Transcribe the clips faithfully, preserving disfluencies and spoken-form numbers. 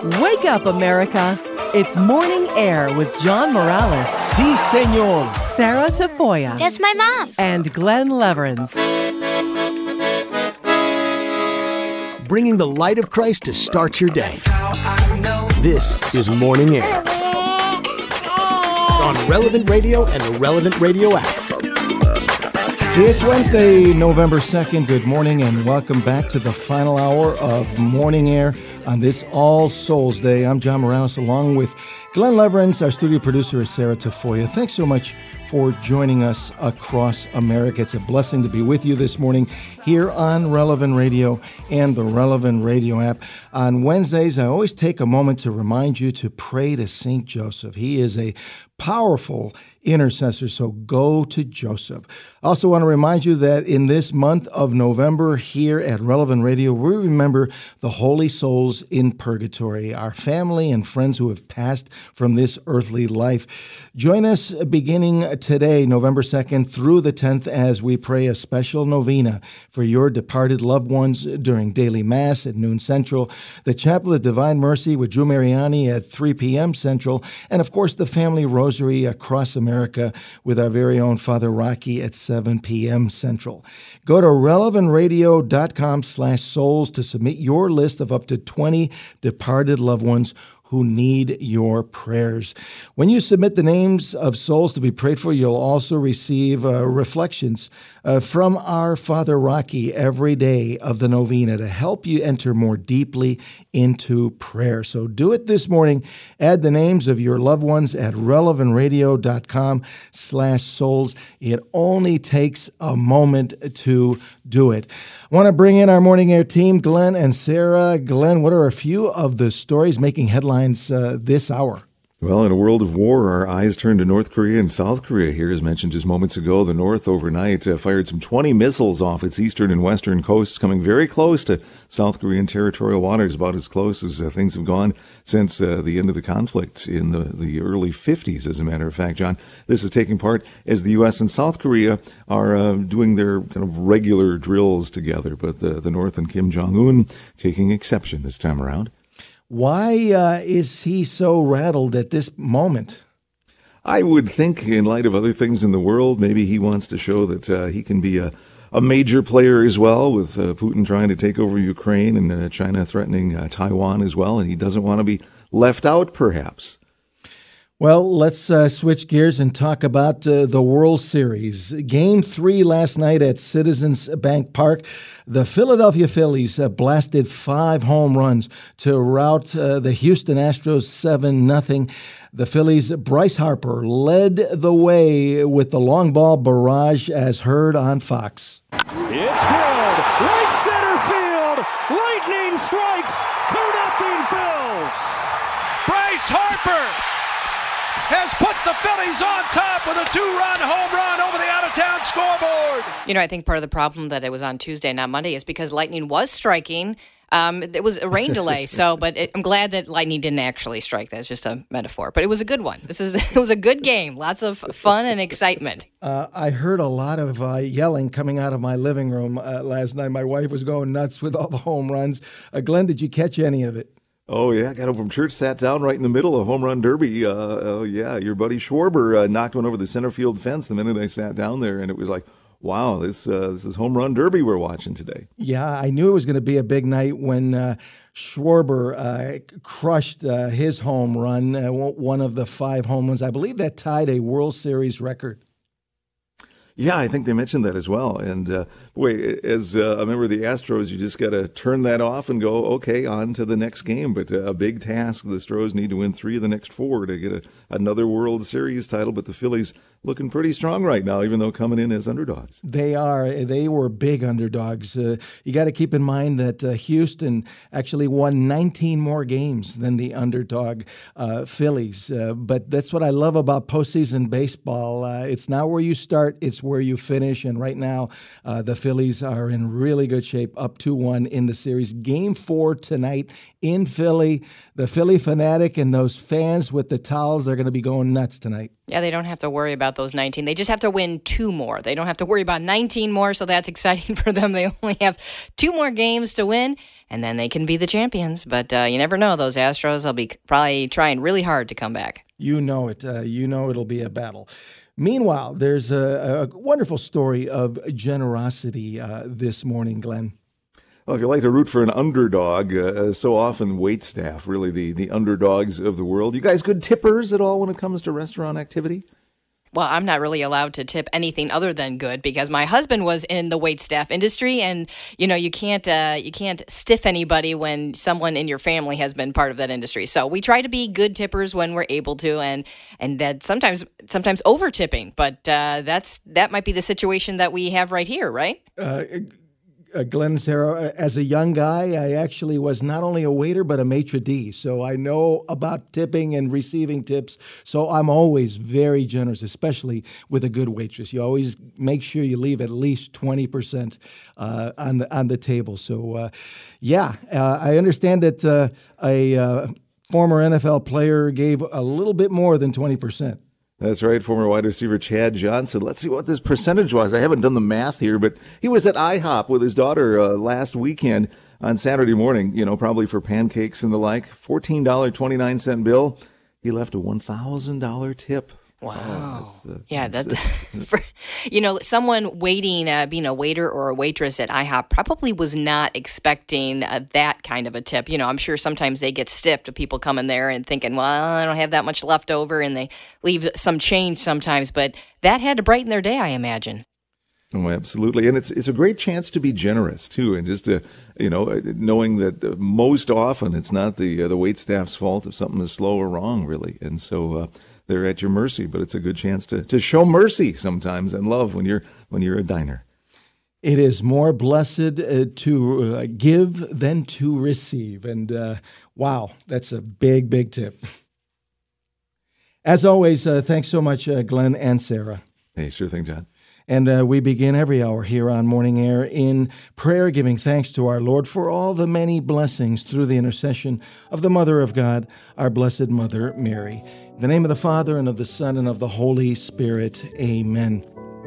Wake up, America. It's Morning Air with John Morales. Si, senor. Sarah Tafoya. That's my mom. And Glenn Leverins. Bringing the light of Christ to start your day. This is Morning Air. On Relevant Radio and the Relevant Radio app. It's Wednesday, November second. Good morning and welcome back to the final hour of Morning Air on this All Souls Day. I'm John Morales along with Glenn Leverins. Our studio producer is Sarah Tafoya. Thanks so much for joining us across America. It's a blessing to be with you this morning here on Relevant Radio and the Relevant Radio app. On Wednesdays, I always take a moment to remind you to pray to Saint Joseph. He is a powerful intercessor, so go to Joseph. I also want to remind you that in this month of November here at Relevant Radio, we remember the holy souls in purgatory, our family and friends who have passed from this earthly life. Join us beginning today, November second, through the tenth, as we pray a special novena for your departed loved ones during daily Mass at noon Central, the Chapel of Divine Mercy with Drew Mariani at three p.m. Central, and of course the Family Rosary across America with our very own Father Rocky at seven p.m. Central. Go to relevantradio.com slash souls to submit your list of up to twenty departed loved ones who need your prayers. When you submit the names of souls to be prayed for, you'll also receive uh, reflections uh, from our Father Rocky every day of the novena to help you enter more deeply into prayer. So do it this morning. Add the names of your loved ones at relevantradio.com slash souls. It only takes a moment to do it. I want to bring in our Morning Air team, Glenn and Sarah. Glenn, what are a few of the stories making headlines uh, this hour? Well, in a world of war, our eyes turn to North Korea and South Korea here. As mentioned just moments ago, the North overnight uh, fired some twenty missiles off its eastern and western coasts, coming very close to South Korean territorial waters, about as close as uh, things have gone since uh, the end of the conflict in the, the early fifties, as a matter of fact, John. This is taking part as the U S and South Korea are uh, doing their kind of regular drills together, but the, the North and Kim Jong-un taking exception this time around. Why uh, is he so rattled at this moment? I would think, in light of other things in the world, maybe he wants to show that uh, he can be a, a major player as well, with uh, Putin trying to take over Ukraine and uh, China threatening uh, Taiwan as well, and he doesn't want to be left out, perhaps. Well, let's uh, switch gears and talk about uh, the World Series. Game three last night at Citizens Bank Park. The Philadelphia Phillies uh, blasted five home runs to rout uh, the Houston Astros seven nothing. The Phillies' Bryce Harper led the way with the long ball barrage as heard on Fox. It's good. Right center field. Lightning strikes. two nothing Phils. Bryce Harper has put the Phillies on top with a two-run home run over the out-of-town scoreboard. You know, I think part of the problem that it was on Tuesday, not Monday, is because lightning was striking. Um, it was a rain delay, so but it, I'm glad that lightning didn't actually strike. That's just a metaphor, but it was a good one. This is it was a good game, lots of fun and excitement. Uh, I heard a lot of uh, yelling coming out of my living room uh, last night. My wife was going nuts with all the home runs. Uh, Glenn, did you catch any of it? Oh, yeah. Got home from church, sat down right in the middle of home run derby. Uh, oh, yeah. Your buddy Schwarber uh, knocked one over the center field fence the minute I sat down there, and it was like, wow, this uh, this is home run derby we're watching today. Yeah, I knew it was going to be a big night when uh, Schwarber uh, crushed uh, his home run, uh, one of the five home runs. I believe that tied a World Series record. Yeah, I think they mentioned that as well. And uh, boy, as uh, a member of the Astros, you just got to turn that off and go, okay, on to the next game. But uh, a big task. The Astros need to win three of the next four to get a, another World Series title. But the Phillies looking pretty strong right now, even though coming in as underdogs. They are. They were big underdogs. Uh, you got to keep in mind that uh, Houston actually won nineteen more games than the underdog uh, Phillies. Uh, but that's what I love about postseason baseball. Uh, it's not where you start, it's regardless where you finish. And right now, uh, the Phillies are in really good shape, up two one in the series. Game four tonight in Philly. The Philly fanatic and those fans with the towels, they're going to be going nuts tonight. Yeah, they don't have to worry about those nineteen. They just have to win two more. They don't have to worry about nineteen more, so that's exciting for them. They only have two more games to win, and then they can be the champions. But uh, you never know. Those Astros, they'll be probably trying really hard to come back. You know it. Uh, you know it'll be a battle. Meanwhile, there's a, a wonderful story of generosity uh, this morning, Glenn. Well, if you like to root for an underdog, uh, so often waitstaff, really the, the underdogs of the world. You guys good tippers at all when it comes to restaurant activity? Well, I'm not really allowed to tip anything other than good because my husband was in the waitstaff industry, and you know you can't uh, you can't stiff anybody when someone in your family has been part of that industry. So we try to be good tippers when we're able to, and and that sometimes sometimes over tipping, but uh, that's that might be the situation that we have right here, right? Uh, Uh, Glenn, Sarah, as a young guy, I actually was not only a waiter, but a maitre d'. So I know about tipping and receiving tips. So I'm always very generous, especially with a good waitress. You always make sure you leave at least twenty percent uh, on the on the table. So, uh, yeah, uh, I understand that uh, a uh, former N F L player gave a little bit more than twenty percent. That's right, former wide receiver Chad Johnson. Let's see what this percentage was. I haven't done the math here, but he was at IHOP with his daughter uh, last weekend on Saturday morning, you know, probably for pancakes and the like. fourteen dollars and twenty-nine cents bill. He left a one thousand dollars tip. Wow. Oh, that's, uh, yeah, that's, that's, for, you know, someone waiting, uh, being a waiter or a waitress at IHOP probably was not expecting uh, that kind of a tip. You know, I'm sure sometimes they get stiffed with people coming there and thinking, well, I don't have that much left over, and they leave some change sometimes. But that had to brighten their day, I imagine. Oh, absolutely. And it's it's a great chance to be generous, too, and just, to, you know, knowing that uh, most often it's not the, uh, the waitstaff's fault if something is slow or wrong, really. And so uh, they're at your mercy, but it's a good chance to, to show mercy sometimes and love when you're when you're a diner. It is more blessed uh, to uh, give than to receive. And uh, wow, that's a big, big tip. As always, uh, thanks so much, uh, Glenn and Sarah. Hey, sure thing, John. And uh, we begin every hour here on Morning Air in prayer, giving thanks to our Lord for all the many blessings through the intercession of the Mother of God, our Blessed Mother Mary. In the name of the Father, and of the Son, and of the Holy Spirit, amen.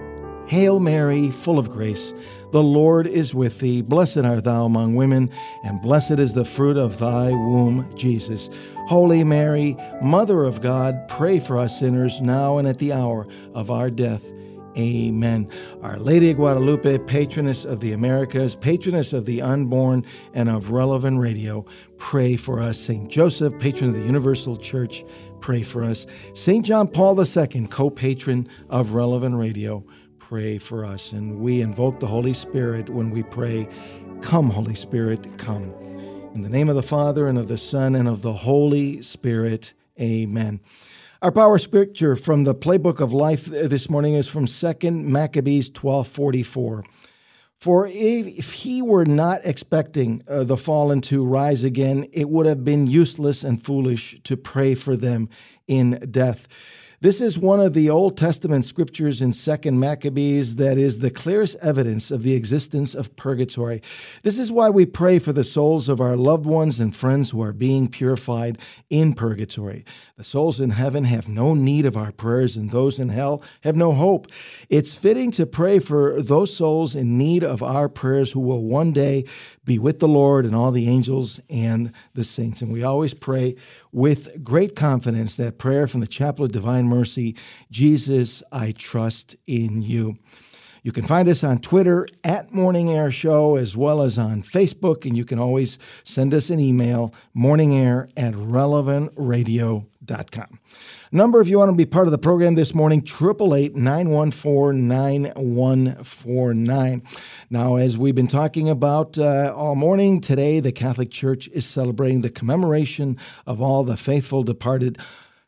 Hail Mary, full of grace, the Lord is with thee. Blessed art thou among women, and blessed is the fruit of thy womb, Jesus. Holy Mary, Mother of God, pray for us sinners, now and at the hour of our death. Amen. Our Lady of Guadalupe, patroness of the Americas, patroness of the unborn and of Relevant Radio, pray for us. Saint Joseph, patron of the Universal Church, pray for us. Saint John Paul the Second, co-patron of Relevant Radio, pray for us. And we invoke the Holy Spirit when we pray, come, Holy Spirit, come. In the name of the Father, and of the Son, and of the Holy Spirit, amen. Our power scripture from the Playbook of Life this morning is from Second Maccabees twelve forty-four. For if, if he were not expecting uh, the fallen to rise again, it would have been useless and foolish to pray for them in death. This is one of the Old Testament scriptures in Second Maccabees that is the clearest evidence of the existence of purgatory. This is why we pray for the souls of our loved ones and friends who are being purified in purgatory. The souls in heaven have no need of our prayers, and those in hell have no hope. It's fitting to pray for those souls in need of our prayers who will one day be with the Lord and all the angels and the saints. And we always pray with great confidence that prayer from the Chapel of Divine Mercy, Jesus, I trust in you. You can find us on Twitter at Morning Air Show, as well as on Facebook, and you can always send us an email, morningair at relevant radio dot com. Number, if you want to be part of the program this morning, eight eight eight, nine one four, nine one four nine. Now, as we've been talking about uh, all morning, today the Catholic Church is celebrating the commemoration of all the faithful departed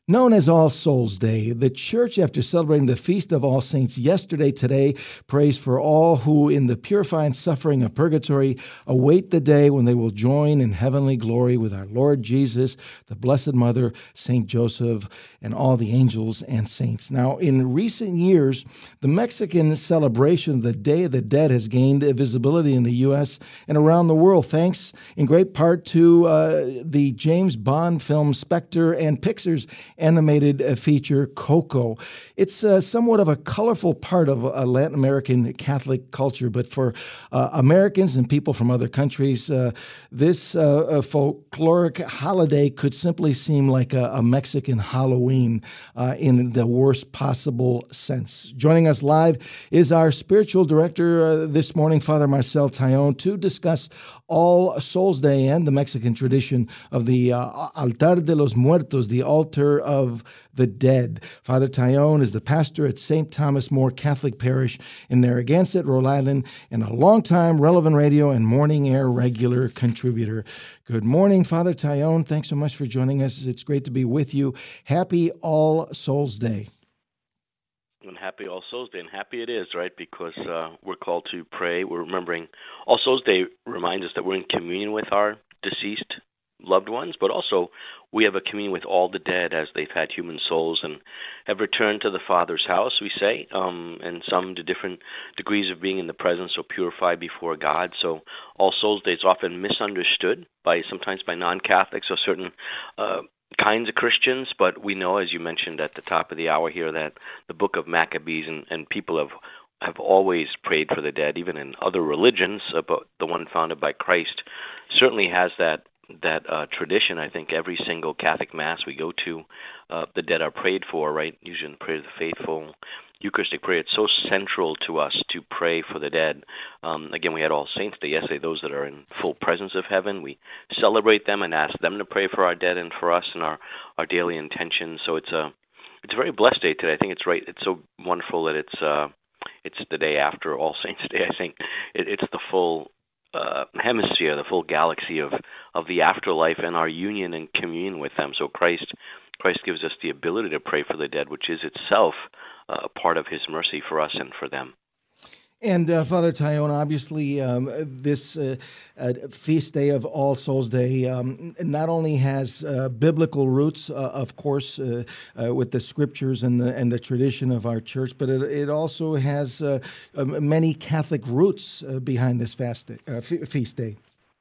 Known as All Souls Day, the Church, after celebrating the Feast of All Saints yesterday, today, prays for all who, in the purifying suffering of purgatory, await the day when they will join in heavenly glory with our Lord Jesus, the Blessed Mother, Saint Joseph, and all the angels and saints. Now, in recent years, the Mexican celebration of the Day of the Dead has gained visibility in the U S and around the world, thanks in great part to uh, the James Bond film Spectre and Pixar's animated feature Coco. It's uh, somewhat of a colorful part of uh, Latin American Catholic culture, but for uh, Americans and people from other countries, uh, this uh, folkloric holiday could simply seem like a, a Mexican Halloween uh, in the worst possible sense. Joining us live is our spiritual director uh, this morning, Father Marcel Taillon, to discuss All Souls Day and the Mexican tradition of the uh, Altar de los Muertos, the altar of the dead. Father Taillon is the pastor at Saint Thomas More Catholic Parish in Narragansett, Rhode Island, and a longtime Relevant Radio and Morning Air regular contributor. Good morning, Father Taillon. Thanks so much for joining us. It's great to be with you. Happy All Souls Day. And happy All Souls Day, and happy it is, right? Because uh, we're called to pray. We're remembering. All Souls Day reminds us that we're in communion with our deceased loved ones, but also we have a communion with all the dead as they've had human souls and have returned to the Father's house, we say, um, and some to different degrees of being in the presence or purified before God. So All Souls Day is often misunderstood by sometimes by non-Catholics or certain uh, kinds of Christians, but we know, as you mentioned at the top of the hour here, that the book of Maccabees and, and people have have always prayed for the dead, even in other religions, uh, but the one founded by Christ certainly has that that uh, tradition. I think every single Catholic Mass we go to, uh, the dead are prayed for, right? Usually in the prayer of the faithful, Eucharistic prayer. It's so central to us to pray for the dead. Um, again, we had All Saints Day yesterday, those that are in full presence of heaven. We celebrate them and ask them to pray for our dead and for us and our, our daily intentions. So it's a it's a very blessed day today. I think it's right. It's so wonderful that it's uh, it's the day after All Saints Day. I think it, it's the full Uh, hemisphere, the full galaxy of, of the afterlife and our union and communion with them. So Christ Christ gives us the ability to pray for the dead, which is itself uh, a part of His mercy for us and for them. And uh, Father Taillon, obviously, um, this uh, uh, feast day of All Souls Day um, not only has uh, biblical roots, uh, of course, uh, uh, with the scriptures and the and the tradition of our church, but it, it also has uh, uh, many Catholic roots uh, behind this fast day, uh, f- feast day.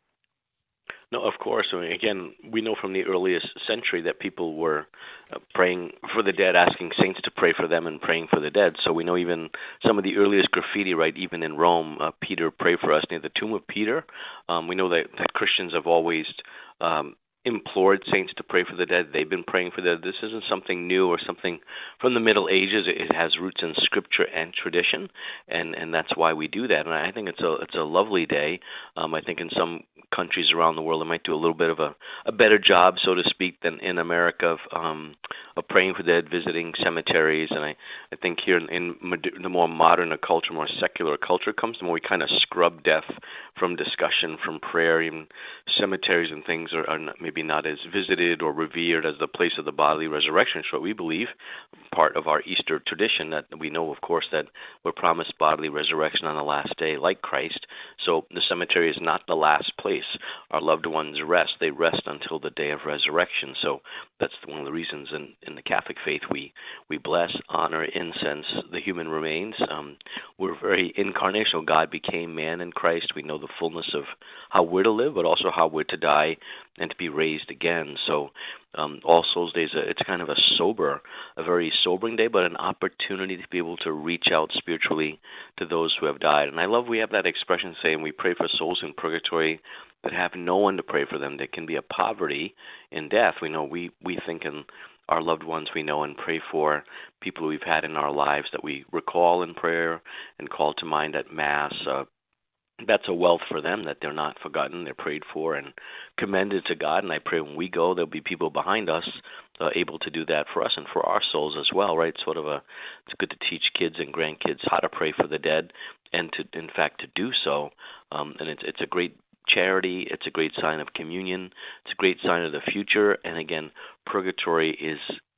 No, of course. I mean, again, we know from the earliest century that people were uh, praying for the dead, asking saints to pray for them and praying for the dead. So we know even some of the earliest graffiti, right, even in Rome, uh, Peter, pray for us near the tomb of Peter. Um, we know that, that Christians have always um, implored saints to pray for the dead. They've been praying for the dead. This isn't something new or something from the Middle Ages. It has roots in Scripture and tradition, and, and that's why we do that. And I think it's a it's a lovely day. Um, I think in some countries around the world, they might do a little bit of a, a better job, so to speak, than in America of, um, of praying for the dead, visiting cemeteries. And I, I think here in, in the more modern culture, more secular culture comes, the more we kind of scrub death from discussion, from prayer. Even cemeteries and things are, are not, maybe not as visited or revered as the place of the bodily resurrection. So we believe, part of our Easter tradition, that we know, of course, that we're promised bodily resurrection on the last day, like Christ. So the cemetery is not the last place our loved ones rest. They rest until the day of resurrection. So that's one of the reasons in, in the Catholic faith we, we bless, honor, incense the human remains. Um, we're very incarnational. God became man in Christ. We know the fullness of how we're to live, but also how we're to die and to be raised again. So um, All Souls Day is a, it's kind of a sober, a very sobering day, but an opportunity to be able to reach out spiritually to those who have died. And I love we have that expression saying we pray for souls in purgatory that have no one to pray for them. There can be a poverty in death. We know we, we think in our loved ones we know and pray for, people we've had in our lives that we recall in prayer and call to mind at Mass. Uh, that's a wealth for them, that they're not forgotten, they're prayed for and commended to God. And I pray when we go, there'll be people behind us uh, able to do that for us and for our souls as well, right? Sort of a, it's good to teach kids and grandkids how to pray for the dead and to, in fact, to do so. Um, and it's it's a great charity. It's a great sign of communion. It's a great sign of the future. And again, purgatory is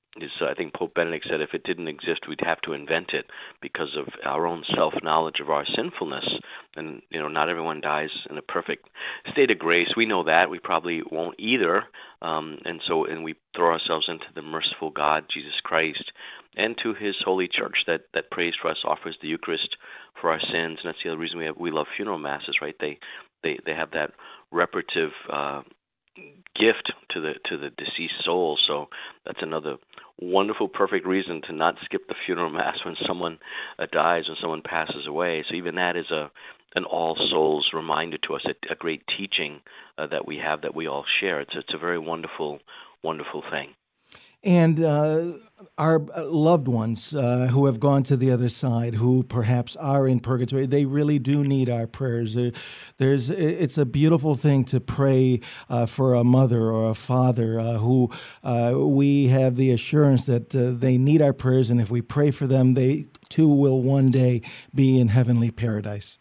is, uh, I think Pope Benedict said, if it didn't exist, we'd have to invent it because of our own self-knowledge of our sinfulness. And, you know, not everyone dies in a perfect state of grace. We know that. We probably won't either. Um, and so, and we throw ourselves into the merciful God, Jesus Christ, and to his holy church that, that prays for us, offers the Eucharist for our sins. And that's the other reason we have, we love funeral masses, right? They, they, they have that reparative, uh, gift to the to the deceased soul. So that's another wonderful, perfect reason to not skip the funeral mass when someone uh, dies, when someone passes away. So even that is a an All Souls reminder to us, a, a great teaching uh, that we have that we all share. It's it's a very wonderful, wonderful thing. And uh, our loved ones uh, who have gone to the other side, who perhaps are in purgatory, they really do need our prayers. There's, it's a beautiful thing to pray uh, for a mother or a father uh, who uh, we have the assurance that uh, they need our prayers, and if we pray for them, they too will one day be in heavenly paradise.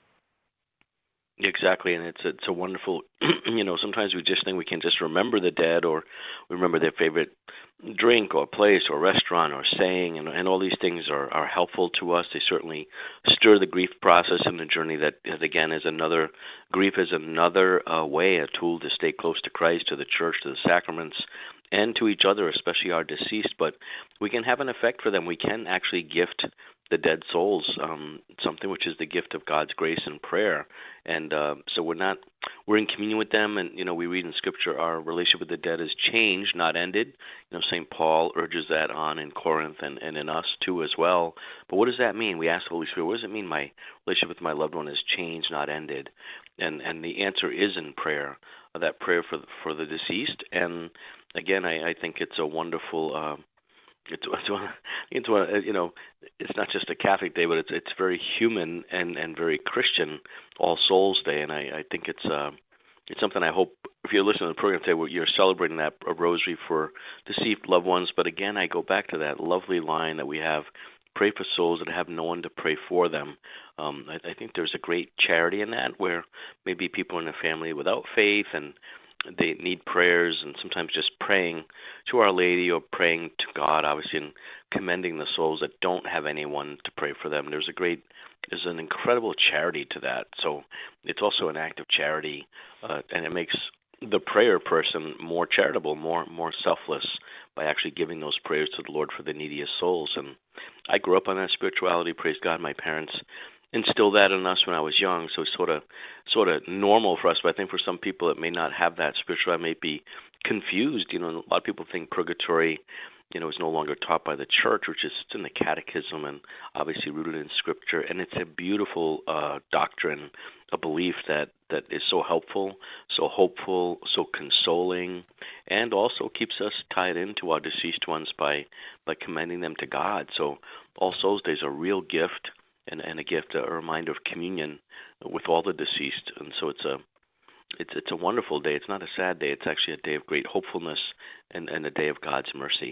Exactly, and it's it's a wonderful, you know, sometimes we just think we can just remember the dead or remember their favorite drink or place or restaurant or saying, and, and all these things are, are helpful to us. They certainly stir the grief process in the journey that, again, is another, grief is another uh, way, a tool to stay close to Christ, to the church, to the sacraments, and to each other, especially our deceased. But we can have an effect for them. We can actually gift the dead souls um, something which is the gift of God's grace and prayer. And uh, so we're not, we're in communion with them, and, you know, we read in Scripture our relationship with the dead is changed, not ended. You know, Saint Paul urges that on in Corinth and, and in us too as well. But what does that mean? We ask the Holy Spirit, what does it mean my relationship with my loved one is changed, not ended? And and the answer is in prayer, uh, that prayer for for the deceased. And again, I, I think it's a wonderful. Uh, It's, it's, one, it's one, you know, it's not just a Catholic day, but it's it's very human and, and very Christian All Souls Day, and I, I think it's uh, it's something I hope if you're listening to the program today, you're celebrating that a rosary for deceased loved ones. But again, I go back to that lovely line that we have: pray for souls that have no one to pray for them. Um, I, I think there's a great charity in that, where maybe people in a family without faith and they need prayers, and sometimes just praying to Our Lady or praying to God, obviously, and commending the souls that don't have anyone to pray for them. There's a great, there's an incredible charity to that. So it's also an act of charity, uh, and it makes the prayer person more charitable, more more selfless by actually giving those prayers to the Lord for the neediest souls. And I grew up on that spirituality. Praise God, my parents instilled that in us when I was young, so it's sort of sort of normal for us. But I think for some people it may not have that spirituality, may be confused. You know, a lot of people think purgatory, you know, is no longer taught by the church, which is in the catechism and obviously rooted in Scripture. And it's a beautiful uh, doctrine, a belief that, that is so helpful, so hopeful, so consoling, and also keeps us tied into our deceased ones by, by commending them to God. So All Souls Day is a real gift. And, and a gift, a reminder of communion with all the deceased, and so it's a, it's it's a wonderful day. It's not a sad day. It's actually a day of great hopefulness and, and a day of God's mercy.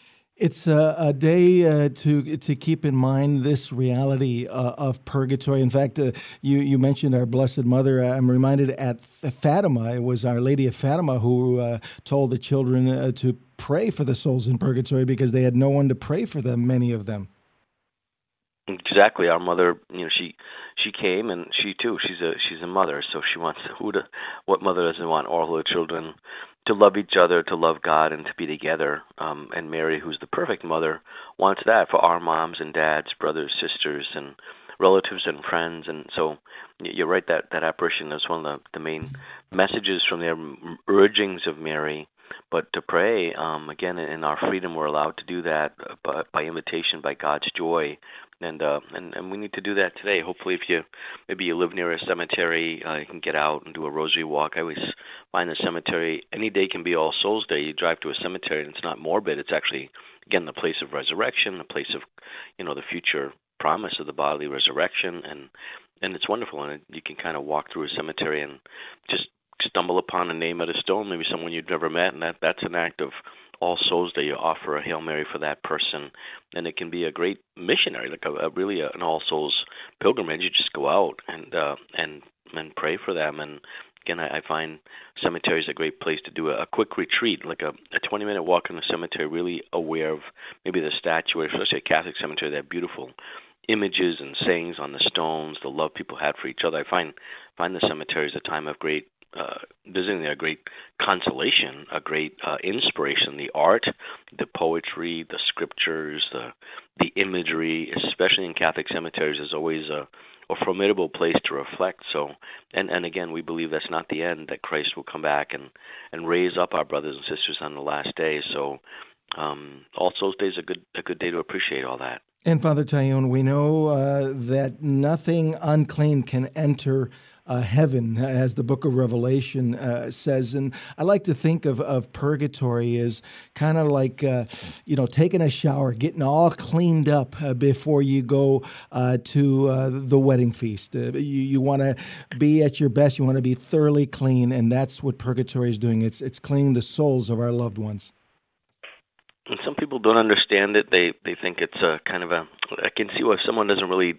It's a, a day uh, to to keep in mind this reality uh, of purgatory. In fact, uh, you you mentioned our Blessed Mother. I'm reminded at Fatima, it was Our Lady of Fatima who uh, told the children uh, to pray for the souls in purgatory because they had no one to pray for them. Many of them. Exactly. Our mother, you know, she she came, and she too, she's a she's a mother, so she wants who to what mother doesn't want all her children to love each other, to love God, and to be together. Um, and Mary, who's the perfect mother, wants that for our moms and dads, brothers, sisters, and relatives and friends. And so you're right, that that apparition is one of the, the main messages from their urgings of Mary. But to pray, um, again, in our freedom, we're allowed to do that by, by invitation, by God's joy. And, uh, and and we need to do that today. Hopefully, if you maybe you live near a cemetery, uh, you can get out and do a rosary walk. I always find the cemetery, any day can be All Souls Day. You drive to a cemetery, and it's not morbid. It's actually, again, the place of resurrection, the place of, you know, the future promise of the bodily resurrection. And, and it's wonderful. And you can kind of walk through a cemetery and just stumble upon a name at a stone, maybe someone you've never met, and that that's an act of All Souls Day. You offer a Hail Mary for that person, and it can be a great missionary, like a, a really a, an All Souls pilgrimage. You just go out and uh, and and pray for them and again, I, I find cemeteries a great place to do a, a quick retreat, like a, a twenty-minute walk in the cemetery, really aware of maybe the statue, especially a Catholic cemetery, that beautiful images and sayings on the stones, the love people had for each other. I find find the cemetery is a time of great uh, visiting there, a great consolation, a great uh, inspiration. The art, the poetry, the scriptures, the the imagery, especially in Catholic cemeteries, is always a, a formidable place to reflect. So, and, and again, we believe that's not the end, that Christ will come back and, and raise up our brothers and sisters on the last day. So um, All Souls Day is a good a good day to appreciate all that. And Father Taillon, we know uh, that nothing unclean can enter uh, heaven, as the book of Revelation uh, says. And I like to think of, of purgatory as kind of like, uh, you know, taking a shower, getting all cleaned up uh, before you go uh, to uh, the wedding feast. Uh, you you want to be at your best. You want to be thoroughly clean, and that's what purgatory is doing. It's it's cleaning the souls of our loved ones. And some people don't understand it. They they think it's a kind of a. I can see why if someone doesn't really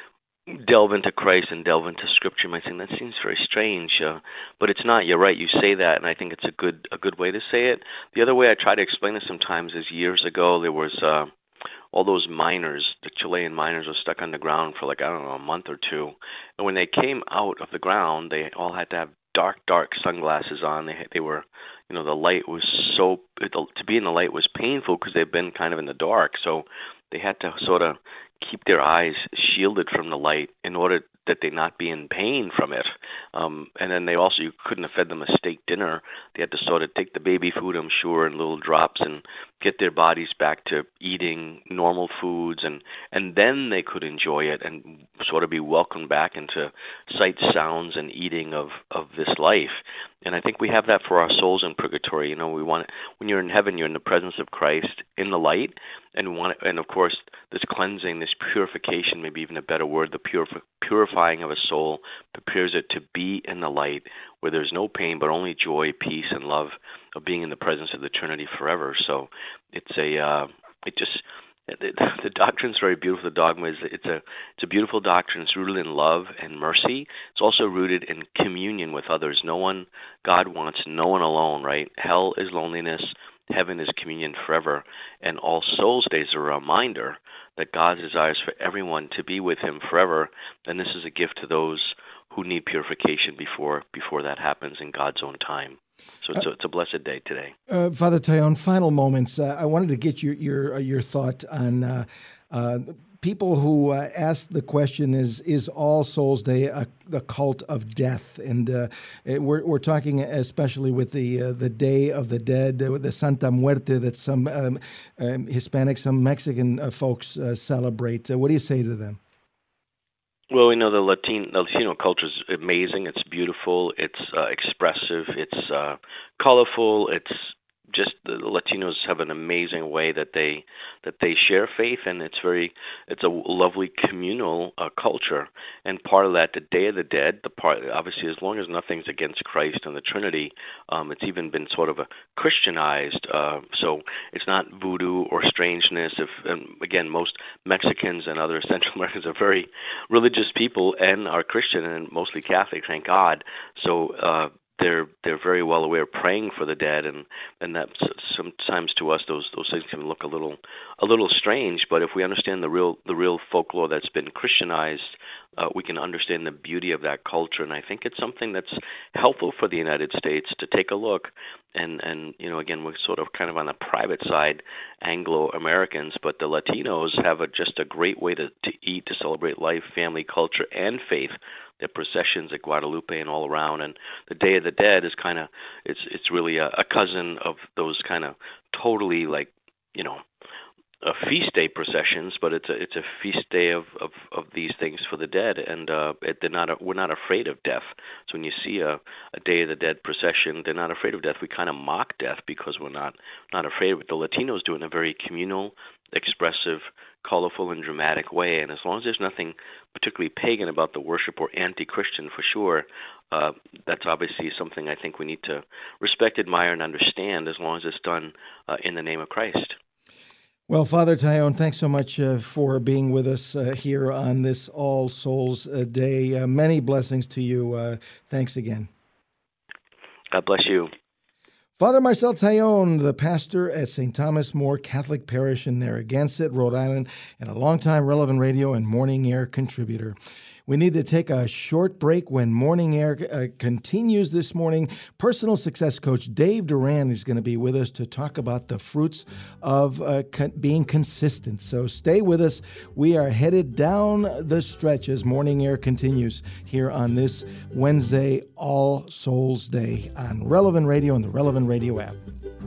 delve into Christ and delve into Scripture, you might think that seems very strange. Uh, but it's not. You're right. You say that, and I think it's a good a good way to say it. The other way I try to explain it sometimes is years ago there was uh, all those miners, the Chilean miners, were stuck underground for like I don't know a month or two, and when they came out of the ground, they all had to have dark, dark sunglasses on. They they were, you know, the light was so, to be in the light was painful because they've been kind of in the dark. So they had to sort of keep their eyes shielded from the light in order that they not be in pain from it. Um, and then they also, you couldn't have fed them a steak dinner. They had to sort of take the baby food, I'm sure, in little drops and get their bodies back to eating normal foods, and, and then they could enjoy it and sort of be welcomed back into sights, sounds, and eating of, of this life. And I think we have that for our souls in purgatory. You know, we want when you're in heaven, you're in the presence of Christ in the light, and we want, and of course, this cleansing, this purification, maybe even a better word, the purif- purifying of a soul prepares it to be in the light, where there's no pain but only joy, peace, and love of being in the presence of the Trinity forever. So it's a, uh, it just. The, the doctrine is very beautiful. The dogma is it's a it's a beautiful doctrine. It's rooted in love and mercy. It's also rooted in communion with others. No one, God wants no one alone, right? Hell is loneliness. Heaven is communion forever. And All Souls Day is a reminder that God desires for everyone to be with Him forever. And this is a gift to those who need purification before before that happens in God's own time. So it's a, it's a blessed day today. Uh, Father Taillon, final moments. Uh, I wanted to get your your uh, your thought on uh, uh, people who uh, ask the question: Is is All Souls Day a, the cult of death? And uh, we're we're talking especially with the uh, the Day of the Dead, uh, the Santa Muerte that some um, um, Hispanic, some Mexican uh, folks uh, celebrate. Uh, what do you say to them? Well, we know the Latino, the Latino culture is amazing. It's beautiful. It's uh, expressive. It's uh, colorful. It's just the Latinos have an amazing way that they that they share faith, and it's very it's a lovely communal uh, culture. And part of that, the Day of the Dead, the part obviously, as long as nothing's against Christ and the Trinity, um, it's even been sort of a Christianized. Uh, so it's not voodoo or strangeness. If and again, most Mexicans and other Central Americans are very religious people and are Christian and mostly Catholic, thank God. So. Uh, They're they're very well aware of praying for the dead, and, and that sometimes to us those those things can look a little a little strange. But if we understand the real the real folklore that's been Christianized, uh, we can understand the beauty of that culture. And I think it's something that's helpful for the United States to take a look. And, and you know, again, we're sort of kind of on the private side, Anglo-Americans, but the Latinos have a, just a great way to, to eat, to celebrate life, family, culture, and faith. Their processions at Guadalupe and all around, and the Day of the Dead is kind of it's it's really a, a cousin of those kind of totally like you know a feast day processions, but it's a it's a feast day of, of, of these things for the dead, and uh, it, they're not a, we're not afraid of death. So when you see a, a Day of the Dead procession, they're not afraid of death. We kind of mock death because we're not not afraid of it. The Latinos do it in a very communal, expressive, colorful, and dramatic way. And as long as there's nothing particularly pagan about the worship or anti-Christian, for sure, uh, that's obviously something I think we need to respect, admire, and understand as long as it's done uh, in the name of Christ. Well, Father Taillon, thanks so much uh, for being with us uh, here on this All Souls uh, Day. Uh, many blessings to you. Uh, thanks again. God bless you. Father Marcel Taillon, the pastor at Saint Thomas More Catholic Parish in Narragansett, Rhode Island, and a longtime Relevant Radio and Morning Air contributor. We need to take a short break. When Morning Air uh, continues this morning, personal success coach Dave Duran is going to be with us to talk about the fruits of uh, con- being consistent. So stay with us. We are headed down the stretch as Morning Air continues here on this Wednesday, All Souls Day on Relevant Radio and the Relevant Radio app.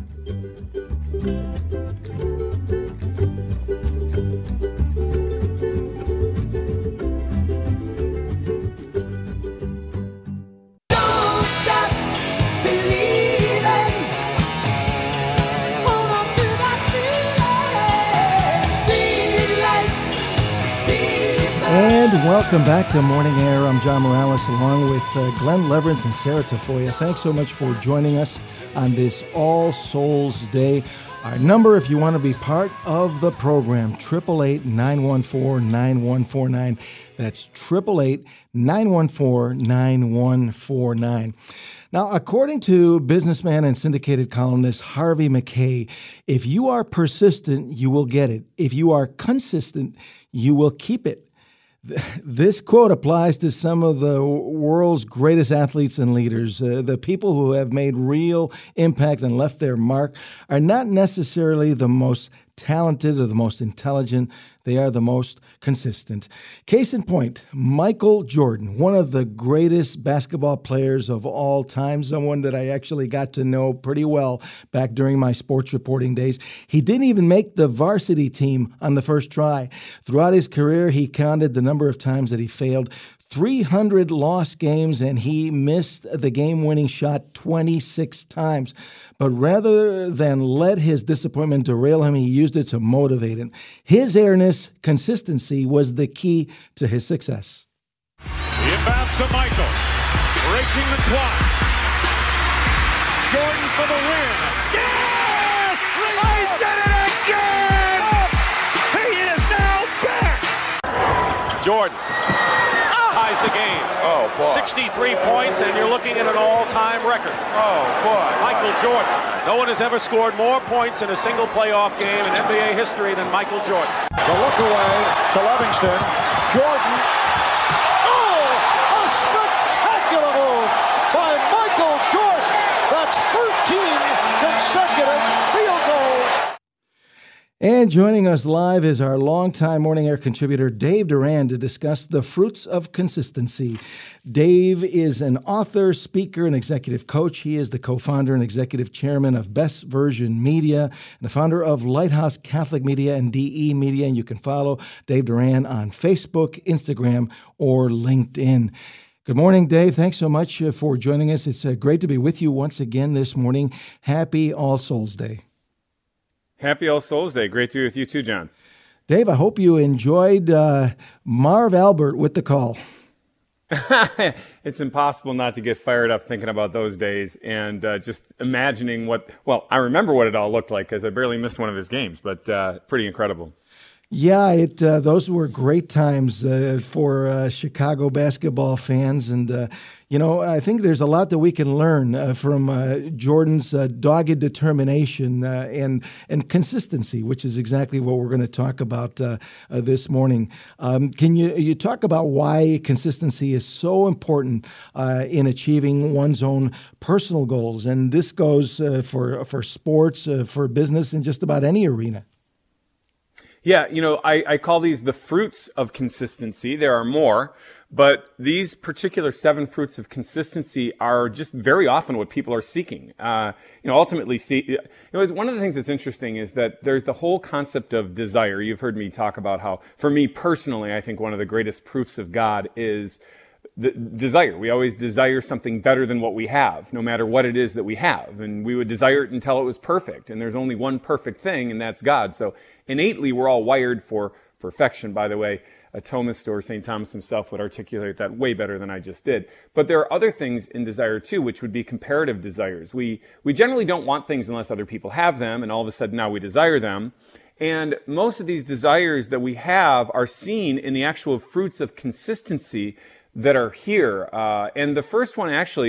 And welcome back to Morning Air. I'm John Morales along with uh, Glenn Leverance and Sarah Tafoya. Thanks so much for joining us on this All Souls Day. Our number, if you want to be part of the program, eight eight eight, nine one four, nine one four nine. That's eight eight eight, nine one four, nine one four nine. Now, according to businessman and syndicated columnist Harvey Mackay, if you are persistent, you will get it. If you are consistent, you will keep it. This quote applies to some of the world's greatest athletes and leaders. Uh, the people who have made real impact and left their mark are not necessarily the most talented or the most intelligent. They are the most consistent. Case in point, Michael Jordan, one of the greatest basketball players of all time, someone that I actually got to know pretty well back during my sports reporting days. He didn't even make the varsity team on the first try. Throughout his career, he counted the number of times that he failed. three hundred lost games, and he missed the game-winning shot twenty-six times. But rather than let his disappointment derail him, he used it to motivate him. His airness, consistency, was the key to his success. The inbounds to Michael, racing the clock. Jordan for the win. Yes! He did it again! He is now back! Jordan ties the game. Oh, boy. sixty-three points, and you're looking at an all-time record. Oh, boy. Michael Jordan. No one has ever scored more points in a single playoff game in N B A history than Michael Jordan. The look away to Livingston. Jordan. Oh, a spectacular move by Michael Jordan. That's thirteen consecutive field goals. And joining us live is our longtime Morning Air contributor, Dave Duran, to discuss the fruits of consistency. Dave is an author, speaker, and executive coach. He is the co-founder and executive chairman of Best Version Media and the founder of Lighthouse Catholic Media and D E Media. And you can follow Dave Duran on Facebook, Instagram, or LinkedIn. Good morning, Dave. Thanks so much for joining us. It's uh, great to be with you once again this morning. Happy All Souls Day. Happy All Souls Day. Great to be with you too, John. Dave, I hope you enjoyed uh, Marv Albert with the call. It's impossible not to get fired up thinking about those days and uh, just imagining what, well, I remember what it all looked like because I barely missed one of his games, but uh, pretty incredible. Yeah, it uh, those were great times uh, for uh, Chicago basketball fans. And, uh, you know, I think there's a lot that we can learn uh, from uh, Jordan's uh, dogged determination uh, and and consistency, which is exactly what we're going to talk about uh, uh, this morning. Um, can you, you talk about why consistency is so important uh, in achieving one's own personal goals? And this goes uh, for, for sports, uh, for business, in just about any arena. Yeah, you know, I, I call these the fruits of consistency. There are more, but these particular seven fruits of consistency are just very often what people are seeking. Uh, you know, ultimately, see, you know, one of the things that's interesting is that there's the whole concept of desire. You've heard me talk about how, for me personally, I think one of the greatest proofs of God is the desire. We always desire something better than what we have, no matter what it is that we have. And we would desire it until it was perfect. And there's only one perfect thing, and that's God. So innately, we're all wired for perfection. By the way, a Thomist or Saint Thomas himself would articulate that way better than I just did. But there are other things in desire too, which would be comparative desires. We, we generally don't want things unless other people have them, and all of a sudden now we desire them. And most of these desires that we have are seen in the actual fruits of consistency that are here. Uh, and the first one actually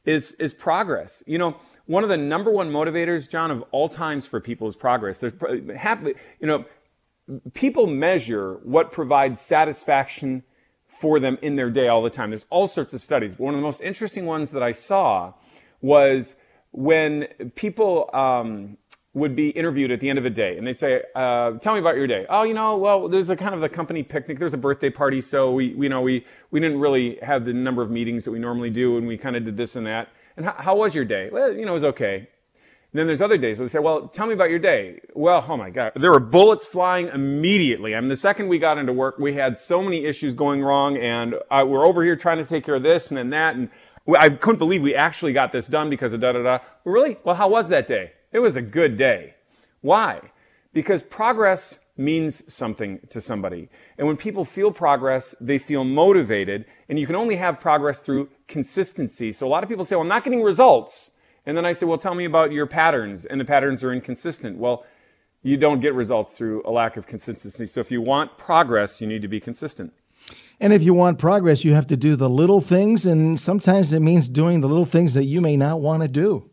is is progress. You know, one of the number one motivators, John, of all times for people is progress. There's, you know, people measure what provides satisfaction for them in their day all the time. There's all sorts of studies. One of the most interesting ones that I saw was when people um, would be interviewed at the end of a day, and they'd say, uh, "Tell me about your day." "Oh, you know, well, there's a kind of a company picnic. There's a birthday party, so we, we you know, we we didn't really have the number of meetings that we normally do, and we kind of did this and that." "And how, how was your day?" "Well, you know, it was okay." And then there's other days where they say, "Well, tell me about your day." "Well, oh my God, there were bullets flying immediately. I mean, the second we got into work, we had so many issues going wrong, and uh, we're over here trying to take care of this and then that, and I couldn't believe we actually got this done because of da da da." "Well, really? Well, how was that day?" "It was a good day." Why? Because progress means something to somebody. And when people feel progress, they feel motivated, and you can only have progress through consistency. So a lot of people say, "Well, I'm not getting results." And then I say, "Well, tell me about your patterns," and the patterns are inconsistent. Well, you don't get results through a lack of consistency. So if you want progress, you need to be consistent. And if you want progress, you have to do the little things, and sometimes it means doing the little things that you may not want to do.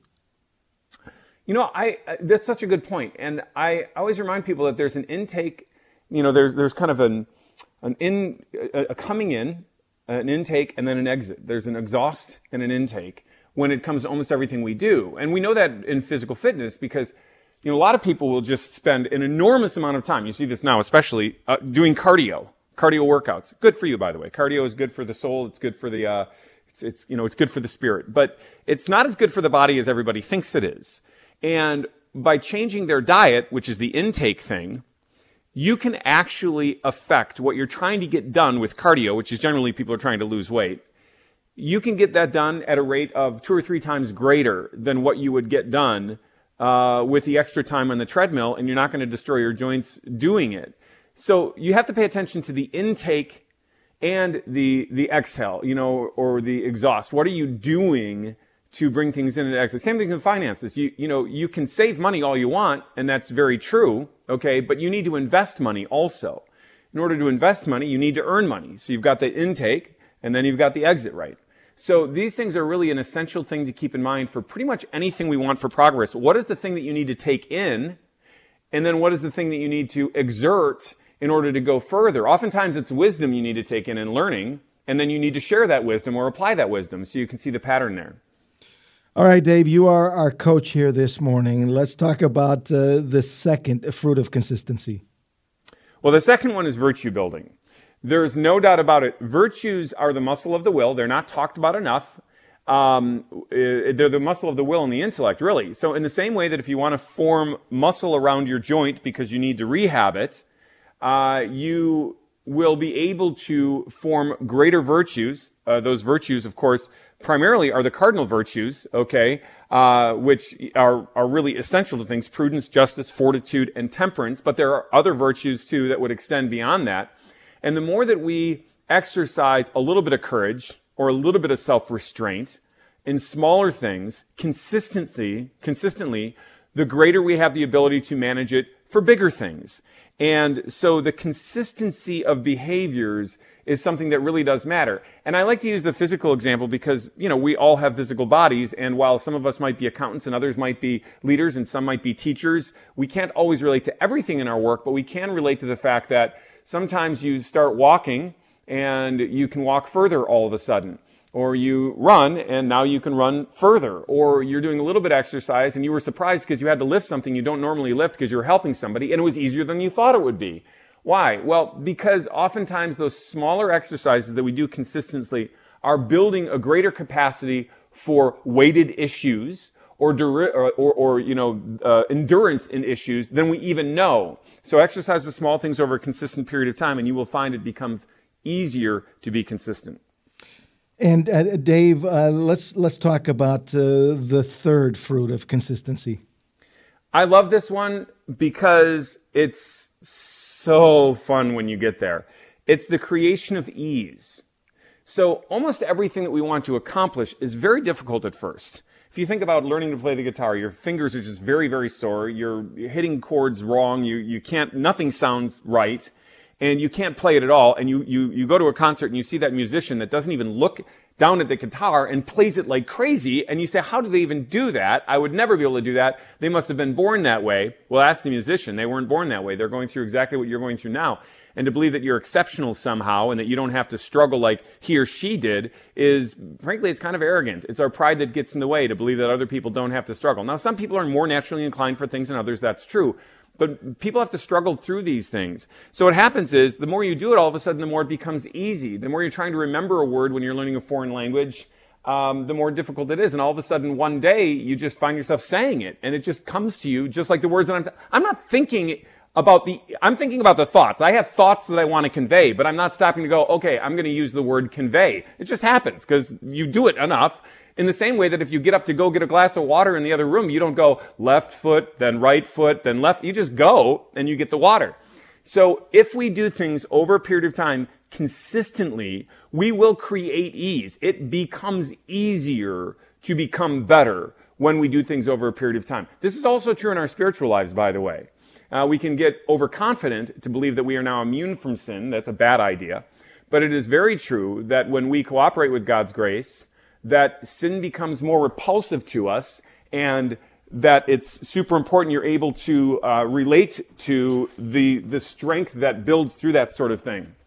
You know, I that's such a good point. And I always remind people that there's an intake, you know, there's there's kind of an an in a, a coming in, an intake, and then an exit. There's an exhaust and an intake when it comes to almost everything we do. And we know that in physical fitness because, you know, a lot of people will just spend an enormous amount of time. You see this now, especially uh, doing cardio, cardio workouts. Good for you, by the way. Cardio is good for the soul. It's good for the, uh, it's, it's, you know, it's good for the spirit, but it's not as good for the body as everybody thinks it is. And by changing their diet, which is the intake thing, you can actually affect what you're trying to get done with cardio, which is generally people are trying to lose weight. You can get that done at a rate of two or three times greater than what you would get done uh, with the extra time on the treadmill, and you're not going to destroy your joints doing it. So you have to pay attention to the intake and the the exhale, you know, or the exhaust. What are you doing to bring things in and exit? Same thing in finances. You you know, you can save money all you want, and that's very true, okay, but you need to invest money also. In order to invest money, you need to earn money. So you've got the intake, and then you've got the exit right. So these things are really an essential thing to keep in mind for pretty much anything we want for progress. What is the thing that you need to take in? And then what is the thing that you need to exert in order to go further? Oftentimes it's wisdom you need to take in and learning, and then you need to share that wisdom or apply that wisdom so you can see the pattern there. All right, Dave, you are our coach here this morning. Let's talk about uh, the second fruit of consistency. Well, the second one is virtue building. There's no doubt about it. Virtues are the muscle of the will. They're not talked about enough. Um, they're the muscle of the will and the intellect, really. So in the same way that if you want to form muscle around your joint because you need to rehab it, uh, you will be able to form greater virtues. Uh, those virtues, of course, primarily are the cardinal virtues, okay, uh, which are, are really essential to things: prudence, justice, fortitude, and temperance. But there are other virtues, too, that would extend beyond that. And the more that we exercise a little bit of courage or a little bit of self-restraint in smaller things, consistency, consistently, the greater we have the ability to manage it for bigger things. And so the consistency of behaviors is something that really does matter. And I like to use the physical example because, you know, we all have physical bodies, and while some of us might be accountants and others might be leaders and some might be teachers, we can't always relate to everything in our work, but we can relate to the fact that sometimes you start walking and you can walk further all of a sudden. Or you run and now you can run further. Or you're doing a little bit of exercise and you were surprised because you had to lift something you don't normally lift because you were helping somebody, and it was easier than you thought it would be. Why? Well, because oftentimes those smaller exercises that we do consistently are building a greater capacity for weighted issues or, or, or, or you know, uh, endurance in issues than we even know. So exercise the small things over a consistent period of time, and you will find it becomes easier to be consistent. And uh, Dave, uh, let's let's talk about uh, the third fruit of consistency. I love this one because it's so fun when you get there. It's the creation of ease. So almost everything that we want to accomplish is very difficult at first. If you think about learning to play the guitar, your fingers are just very, very sore. You're hitting chords wrong. You you can't, nothing sounds right. And you can't play it at all. And you, you, you go to a concert and you see that musician that doesn't even look down at the guitar and plays it like crazy. And you say, how do they even do that? I would never be able to do that. They must have been born that way. Well, ask the musician. They weren't born that way. They're going through exactly what you're going through now. And to believe that you're exceptional somehow and that you don't have to struggle like he or she did is, frankly, it's kind of arrogant. It's our pride that gets in the way to believe that other people don't have to struggle. Now, some people are more naturally inclined for things than others. That's true. But people have to struggle through these things. So what happens is the more you do it, all of a sudden, the more it becomes easy. The more you're trying to remember a word when you're learning a foreign language, um, the more difficult it is. And all of a sudden, one day, you just find yourself saying it. And it just comes to you just like the words that I'm saying. I'm not thinking about the, I'm thinking about the thoughts. I have thoughts that I want to convey, but I'm not stopping to go, okay, I'm going to use the word convey. It just happens because you do it enough. In the same way that if you get up to go get a glass of water in the other room, you don't go left foot, then right foot, then left. You just go and you get the water. So if we do things over a period of time consistently, we will create ease. It becomes easier to become better when we do things over a period of time. This is also true in our spiritual lives, by the way. Uh, we can get overconfident to believe that we are now immune from sin. That's a bad idea. But it is very true that when we cooperate with God's grace, that sin becomes more repulsive to us, and that it's super important you're able to uh, relate to the the strength that builds through that sort of thing.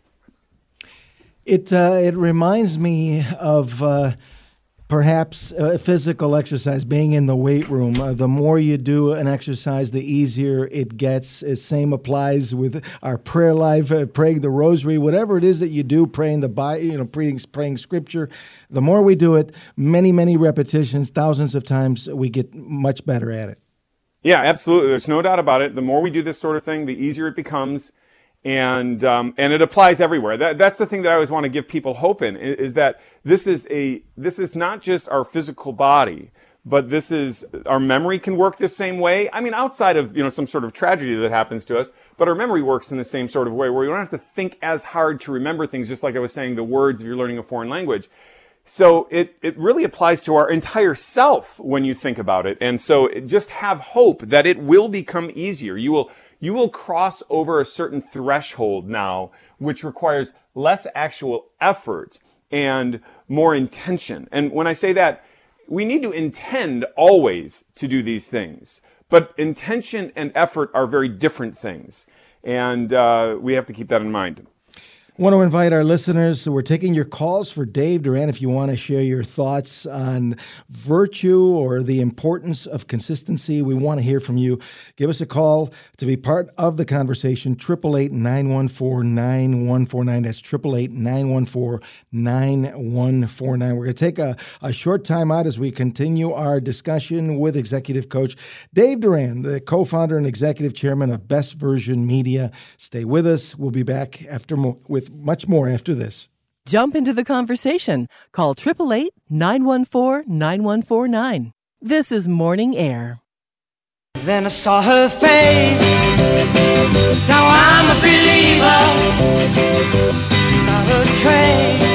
It uh, it reminds me of uh, perhaps uh, physical exercise, being in the weight room. Uh, the more you do an exercise, the easier it gets. The same applies with our prayer life, uh, praying the rosary, whatever it is that you do, praying the Bible, you know, praying, praying scripture. The more we do it, many, many repetitions, thousands of times, we get much better at it. Yeah, absolutely. There's no doubt about it. The more we do this sort of thing, the easier it becomes. And um, and it applies everywhere. That, that's the thing that I always want to give people hope in, is, is that this is a this is not just our physical body, but this is our memory can work the same way. I mean, outside of you know some sort of tragedy that happens to us, but our memory works in the same sort of way, where you don't have to think as hard to remember things. Just like I was saying, the words if you're learning a foreign language. So it it really applies to our entire self when you think about it. And so just have hope that it will become easier. You will. You will cross over a certain threshold now, which requires less actual effort and more intention. And when I say that, we need to intend always to do these things. But intention and effort are very different things. And uh, we have to keep that in mind. I want to invite our listeners. So we're taking your calls for Dave Duran if you want to share your thoughts on virtue or the importance of consistency. We want to hear from you. Give us a call to be part of the conversation. eight eight eight, nine one four, nine one four nine. That's eight eight eight, nine one four, nine one four nine. We're going to take a, a short time out as we continue our discussion with Executive Coach Dave Duran, the co-founder and executive chairman of Best Version Media. Stay with us. We'll be back after more, with much more after this. Jump into the conversation. Call eight eight eight, nine one four, nine one four nine. This is Morning Air. Then I saw her face. Now I'm a believer. Not a trace.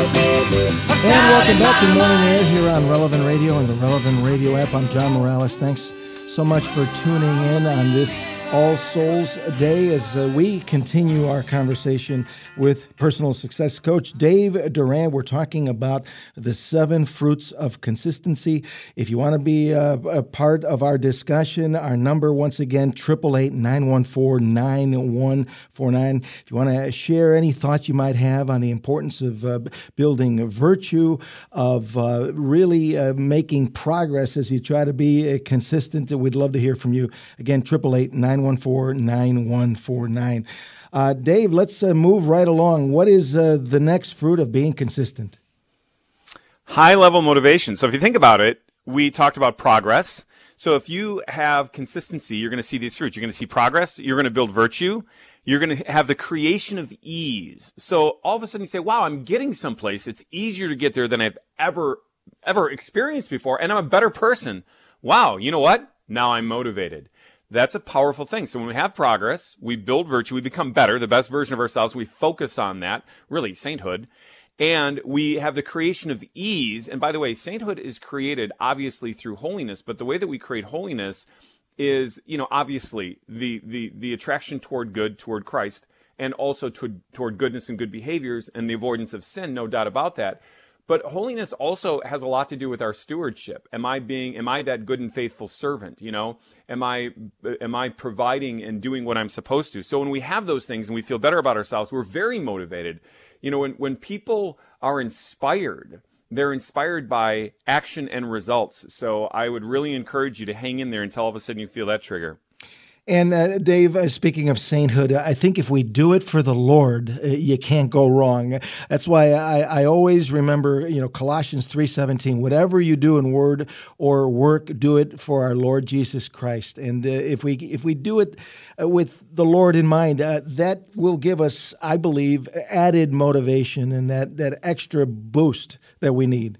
And welcome back to Morning Air here on Relevant Radio and the Relevant Radio app. I'm John Morales. Thanks so much for tuning in on this All Souls Day as uh, we continue our conversation with personal success coach Dave Duran. We're talking about the seven fruits of consistency. If you want to be uh, a part of our discussion, our number once again, eight eight eight, nine one four, nine one four nine. If you want to share any thoughts you might have on the importance of uh, building virtue, of uh, really uh, making progress as you try to be uh, consistent, we'd love to hear from you. Again, eight eight eight, nine one four, nine one four nine. Uh, Dave, let's uh, move right along. What is uh, the next fruit of being consistent? High-level motivation. So if you think about it, we talked about progress. So if you have consistency, you're going to see these fruits. You're going to see progress. You're going to build virtue. You're going to have the creation of ease. So all of a sudden you say, wow, I'm getting someplace. It's easier to get there than I've ever, ever experienced before, and I'm a better person. Wow, you know what? Now I'm motivated. That's a powerful thing. So when we have progress, we build virtue, we become better, the best version of ourselves. We focus on that, really sainthood. And we have the creation of ease. And by the way, sainthood is created obviously through holiness, but the way that we create holiness is, you know, obviously the, the, the attraction toward good, toward Christ, and also toward, toward goodness and good behaviors and the avoidance of sin, no doubt about that. But holiness also has a lot to do with our stewardship. Am I being, am I that good and faithful servant? You know, am I, am I providing and doing what I'm supposed to? So when we have those things and we feel better about ourselves, we're very motivated. You know, when, when people are inspired, they're inspired by action and results. So I would really encourage you to hang in there until all of a sudden you feel that trigger. And uh, Dave, uh, speaking of sainthood, I think if we do it for the Lord, uh, you can't go wrong. That's why I, I always remember, you know, Colossians three seventeen. Whatever you do in word or work, do it for our Lord Jesus Christ. And uh, if we if we do it uh, with the Lord in mind, uh, that will give us, I believe, added motivation and that that extra boost that we need.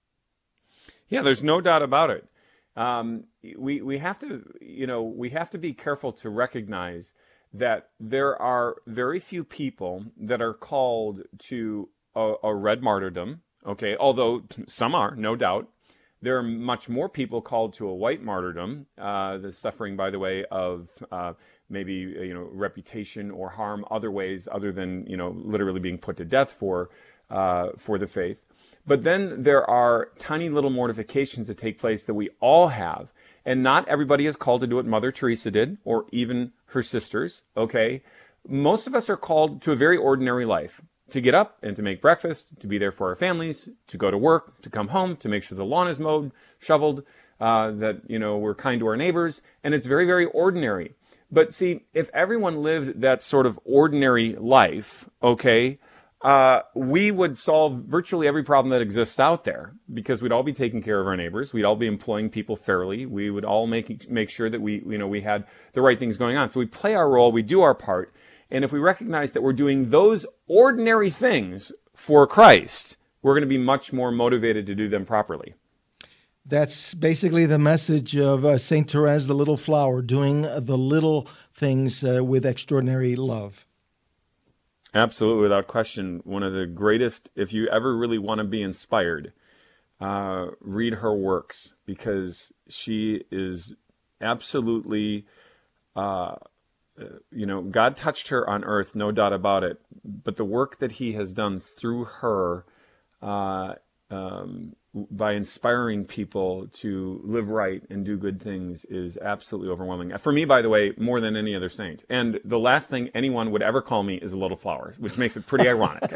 Yeah, there's no doubt about it. Um, we we have to, you know, we have to be careful to recognize that there are very few people that are called to a, a red martyrdom. Okay, although some are, no doubt. There are much more people called to a white martyrdom, uh, the suffering, by the way, of uh, maybe you know reputation or harm, other ways other than you know literally being put to death for uh, for the faith. But then there are tiny little mortifications that take place that we all have. And not everybody is called to do what Mother Teresa did, or even her sisters, okay? Most of us are called to a very ordinary life. To get up and to make breakfast, to be there for our families, to go to work, to come home, to make sure the lawn is mowed, shoveled, uh, that, you know, we're kind to our neighbors. And it's very, very ordinary. But see, if everyone lived that sort of ordinary life, okay, Uh, we would solve virtually every problem that exists out there, because we'd all be taking care of our neighbors. We'd all be employing people fairly. We would all make make sure that we, you know, we had the right things going on. So we play our role, we do our part. And if we recognize that we're doing those ordinary things for Christ, we're going to be much more motivated to do them properly. That's basically the message of uh, Saint Therese, the little flower, doing the little things uh, with extraordinary love. Absolutely, without question. One of the greatest, if you ever really want to be inspired, uh, read her works, because she is absolutely, uh, you know, God touched her on earth, no doubt about it. But the work that he has done through her, uh, um, by inspiring people to live right and do good things, is absolutely overwhelming. For me, by the way, more than any other saint. And the last thing anyone would ever call me is a little flower, which makes it pretty ironic.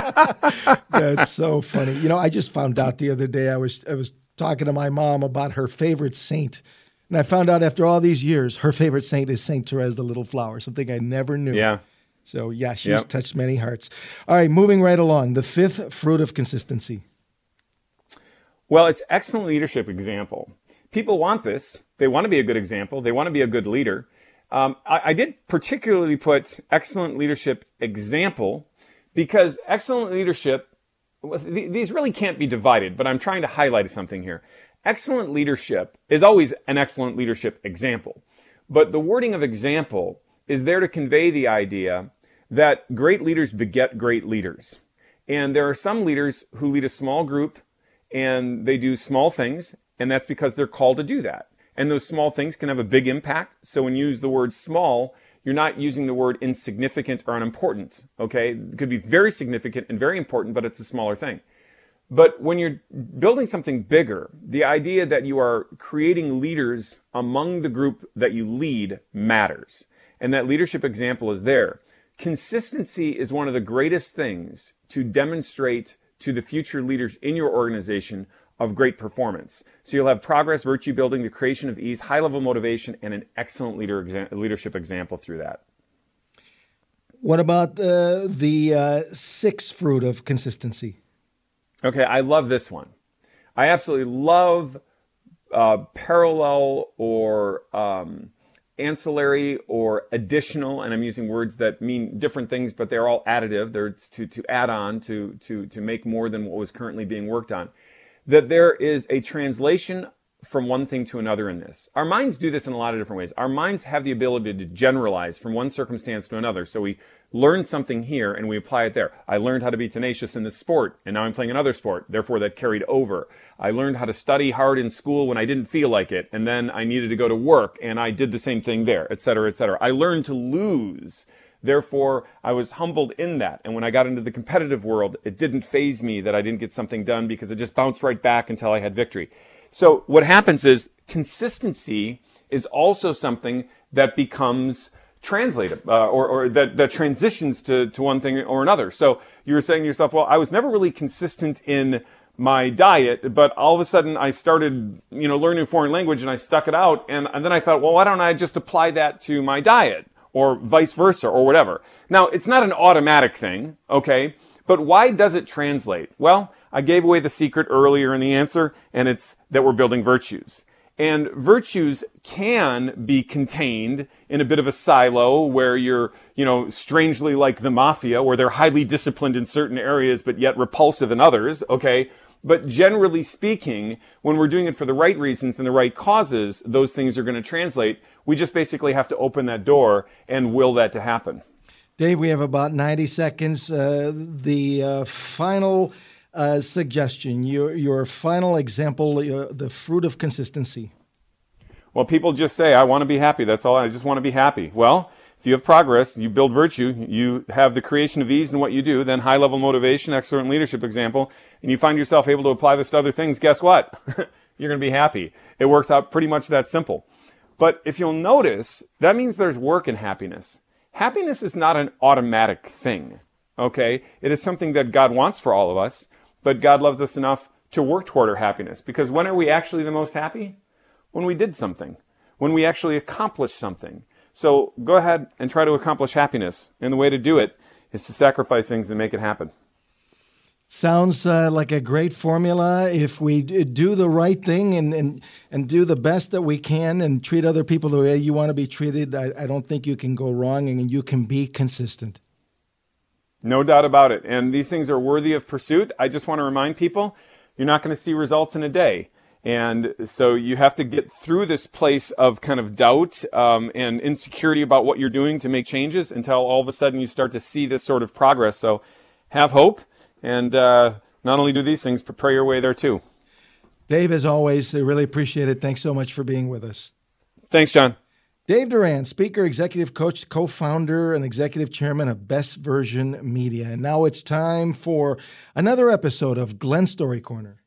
That's so funny. You know, I just found out the other day, I was I was talking to my mom about her favorite saint. And I found out after all these years, her favorite saint is Saint Therese, the little flower, something I never knew. Yeah. So, yeah, she's Yep. touched many hearts. All right, moving right along. The fifth fruit of consistency. Well, it's excellent leadership example. People want this. They want to be a good example. They want to be a good leader. Um, I, I did particularly put excellent leadership example, because excellent leadership, these really can't be divided, but I'm trying to highlight something here. Excellent leadership is always an excellent leadership example. But the wording of example is there to convey the idea that great leaders beget great leaders. And there are some leaders who lead a small group, and they do small things, and that's because they're called to do that. And those small things can have a big impact. So when you use the word small, you're not using the word insignificant or unimportant, okay? It could be very significant and very important, but it's a smaller thing. But when you're building something bigger, the idea that you are creating leaders among the group that you lead matters. And that leadership example is there. Consistency is one of the greatest things to demonstrate to the future leaders in your organization of great performance. So you'll have progress, virtue building, the creation of ease, high level motivation, and an excellent leader exa- leadership example through that. What about uh, the uh, sixth fruit of consistency? Okay, I love this one. I absolutely love uh, parallel or um, ancillary or additional, and I'm using words that mean different things, but they're all additive. They're to, to add on, to, to, to make more than what was currently being worked on. That there is a translation from one thing to another in this. Our minds do this in a lot of different ways. Our minds have the ability to generalize from one circumstance to another. So we learn something here and we apply it there. I learned how to be tenacious in this sport, and now I'm playing another sport. Therefore, that carried over. I learned how to study hard in school when I didn't feel like it, and then I needed to go to work, and I did the same thing there, et cetera, et cetera. I learned to lose Therefore, I was humbled in that. And when I got into the competitive world, it didn't faze me that I didn't get something done because it just bounced right back until I had victory. So what happens is consistency is also something that becomes translated uh, or, or that, that transitions to, to one thing or another. So you were saying to yourself, well, I was never really consistent in my diet, but all of a sudden I started, you know, learning a foreign language and I stuck it out. And, and then I thought, well, why don't I just apply that to my diet or vice versa or whatever? Now, it's not an automatic thing, okay? But why does it translate? Well, I gave away the secret earlier in the answer, and it's that we're building virtues. And virtues can be contained in a bit of a silo where you're, you know, strangely like the mafia, where they're highly disciplined in certain areas, but yet repulsive in others, okay? But generally speaking, when we're doing it for the right reasons and the right causes, those things are going to translate. We just basically have to open that door and will that to happen. Dave, we have about ninety seconds. Uh, the uh, final uh, suggestion, your your final example, uh, the fruit of consistency. Well, people just say, I want to be happy. That's all. I just want to be happy. Well, if you have progress, you build virtue, you have the creation of ease in what you do, then high-level motivation, excellent leadership example, and you find yourself able to apply this to other things, guess what? You're going to be happy. It works out pretty much that simple. But if you'll notice, that means there's work in happiness. Happiness is not an automatic thing, okay? It is something that God wants for all of us, but God loves us enough to work toward our happiness. Because when are we actually the most happy? When we did something. When we actually accomplished something. So go ahead and try to accomplish happiness. And the way to do it is to sacrifice things and make it happen. Sounds uh, like a great formula. If we do the right thing and, and, and do the best that we can and treat other people the way you want to be treated, I, I don't think you can go wrong, and you can be consistent. No doubt about it. And these things are worthy of pursuit. I just want to remind people, you're not going to see results in a day. And so you have to get through this place of kind of doubt um, and insecurity about what you're doing to make changes until all of a sudden you start to see this sort of progress. So have hope. And uh, not only do these things, but pray your way there too. Dave, as always, I really appreciate it. Thanks so much for being with us. Thanks, John. Dave Duran, speaker, executive coach, co-founder, and executive chairman of Best Version Media. And now it's time for another episode of Glenn Story Corner.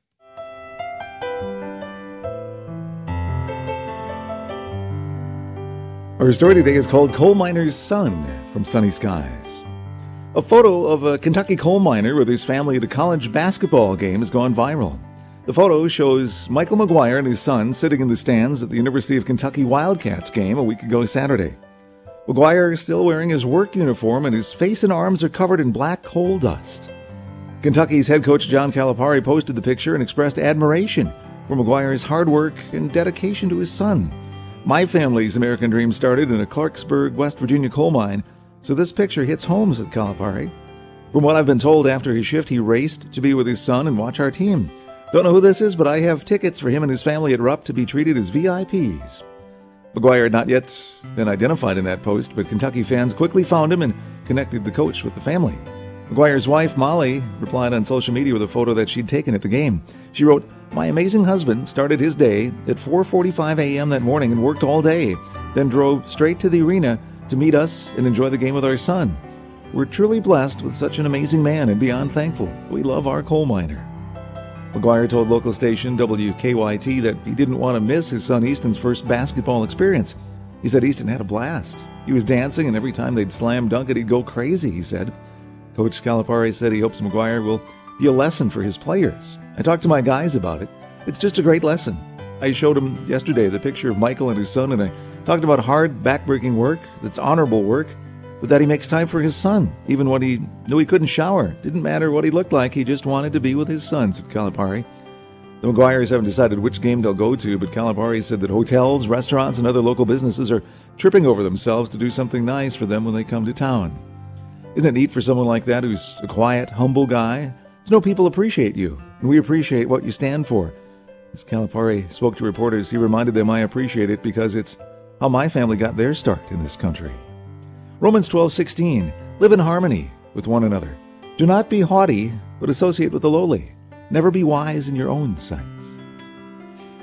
Our story today is called Coal Miner's Son from Sunny Skies. A photo of a Kentucky coal miner with his family at a college basketball game has gone viral. The photo shows Michael McGuire and his son sitting in the stands at the University of Kentucky Wildcats game a week ago Saturday. McGuire is still wearing his work uniform and his face and arms are covered in black coal dust. Kentucky's head coach John Calipari posted the picture and expressed admiration for McGuire's hard work and dedication to his son. My family's American dream started in a Clarksburg, West Virginia coal mine, so this picture hits home, said Calipari. From what I've been told, after his shift, he raced to be with his son and watch our team. Don't know who this is, but I have tickets for him and his family at Rupp to be treated as V I Ps. McGuire had not yet been identified in that post, but Kentucky fans quickly found him and connected the coach with the family. McGuire's wife, Molly, replied on social media with a photo that she'd taken at the game. She wrote, "My amazing husband started his day at four forty-five a.m. that morning and worked all day, then drove straight to the arena to meet us and enjoy the game with our son. We're truly blessed with such an amazing man and beyond thankful. We love our coal miner." McGuire told local station W K Y T that he didn't want to miss his son Easton's first basketball experience. He said Easton had a blast. He was dancing, and every time they'd slam dunk it, he'd go crazy, he said. Coach Calipari said he hopes McGuire will be a lesson for his players. I talked to my guys about it. It's just a great lesson. I showed him yesterday the picture of Michael and his son, and I talked about hard, backbreaking work that's honorable work, but that he makes time for his son, even when he knew he couldn't shower. Didn't matter what he looked like, he just wanted to be with his son, said Calipari. The McGuires haven't decided which game they'll go to, but Calipari said that hotels, restaurants, and other local businesses are tripping over themselves to do something nice for them when they come to town. Isn't it neat for someone like that who's a quiet, humble guy to know people appreciate you, and we appreciate what you stand for? As Calipari spoke to reporters, he reminded them, "I appreciate it because it's how my family got their start in this country." Romans twelve sixteen, live in harmony with one another. Do not be haughty, but associate with the lowly. Never be wise in your own sights.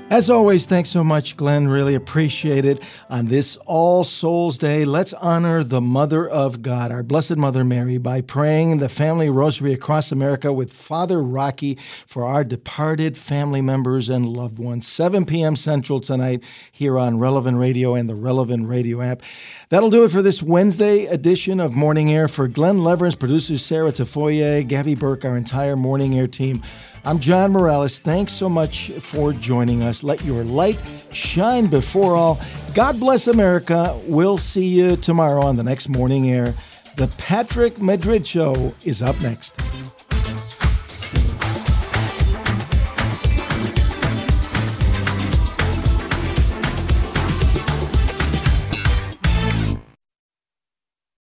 As always, thanks so much, Glenn. Really appreciate it. On this All Souls Day, let's honor the Mother of God, our Blessed Mother Mary, by praying the family rosary across America with Father Rocky for our departed family members and loved ones. seven p.m. Central tonight here on Relevant Radio and the Relevant Radio app. That'll do it for this Wednesday edition of Morning Air. For Glenn Leverance, producer Sarah Tafoya, Gabby Burke, our entire Morning Air team, I'm John Morales. Thanks so much for joining us. Let your light shine before all. God bless America. We'll see you tomorrow on the next Morning Air. The Patrick Madrid Show is up next.